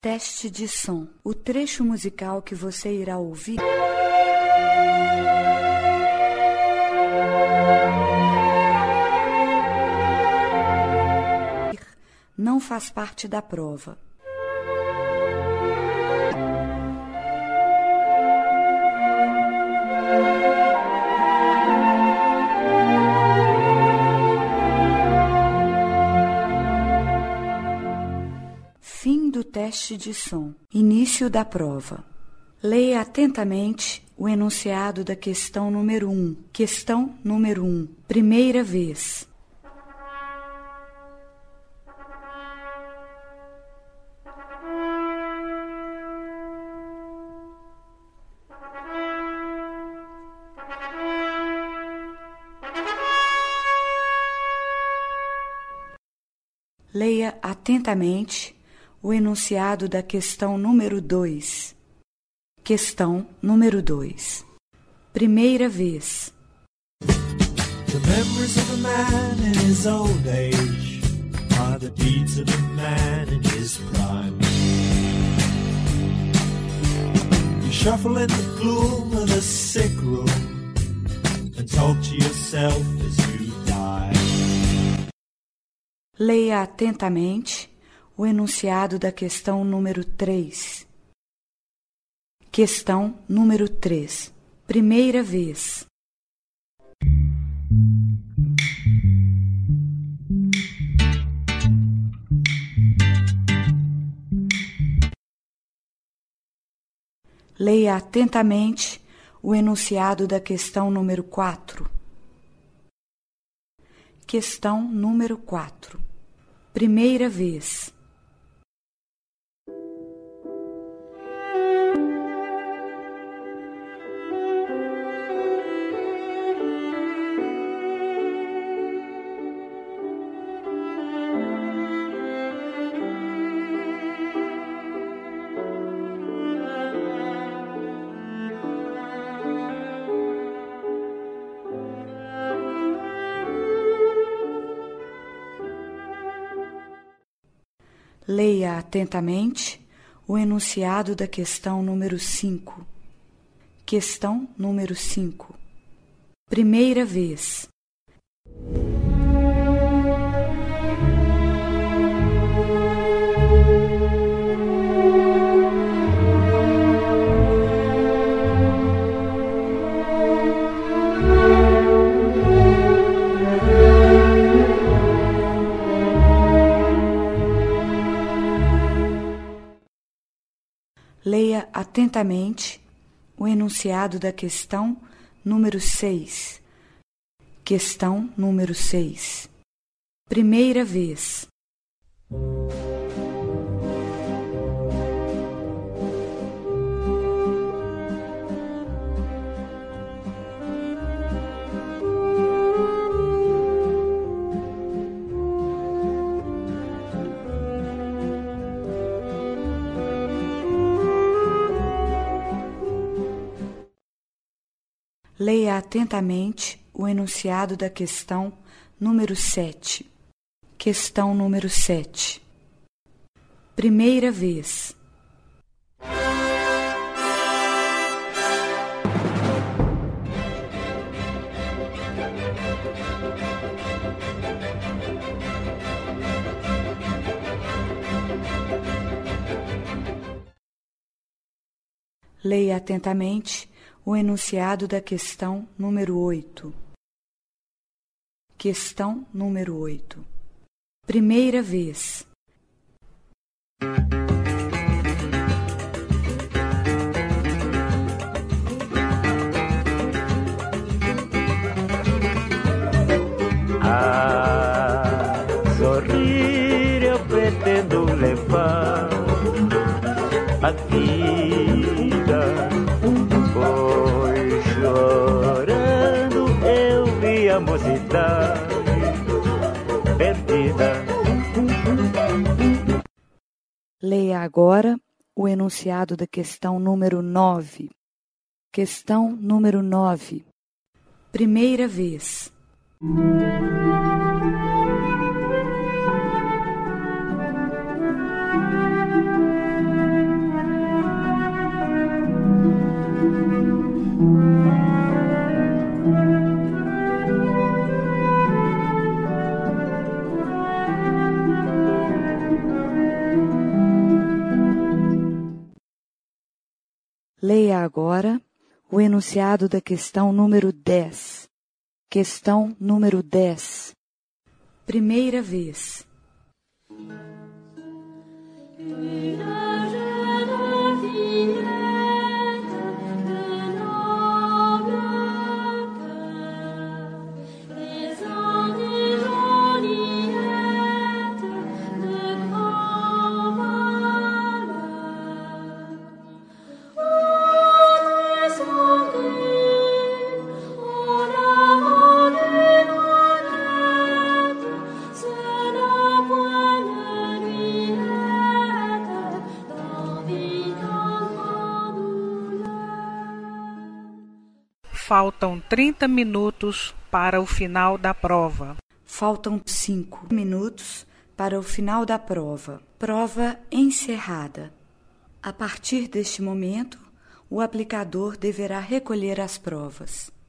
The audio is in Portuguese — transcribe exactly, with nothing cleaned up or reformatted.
Teste de som. O trecho musical que você irá ouvir não faz parte da prova. Fim do teste de som. Início da prova. Leia atentamente o enunciado da questão número um. Questão número um. Primeira vez. Leia atentamente o enunciado da questão número dois. Questão número dois. Primeira vez. The memories of a man in his old age are the deeds of a man in his prime. You shuffle in the gloom of the sick room and talk to yourself as you die. Leia atentamente o enunciado da questão número três. Questão número três. Primeira vez. Leia atentamente o enunciado da questão número quatro. Questão número quatro. Primeira vez. Leia atentamente o enunciado da questão número cinco. Questão número cinco. Primeira vez. Leia atentamente o enunciado da questão número seis. Questão número seis. Primeira vez. Leia atentamente o enunciado da questão número sete. Questão número sete. Primeira vez. Leia atentamente o enunciado da questão número oito. Questão número oito. Primeira vez. A sorrir eu pretendo levar a vida. Foi chorando, eu vi a mocidade perdida. Leia agora o enunciado da questão número nove. Questão número nove. Primeira vez. Leia agora o enunciado da questão número dez. Questão número dez. Primeira vez. Faltam trinta minutos para o final da prova. Faltam cinco minutos para o final da prova. Prova encerrada. A partir deste momento, o aplicador deverá recolher as provas.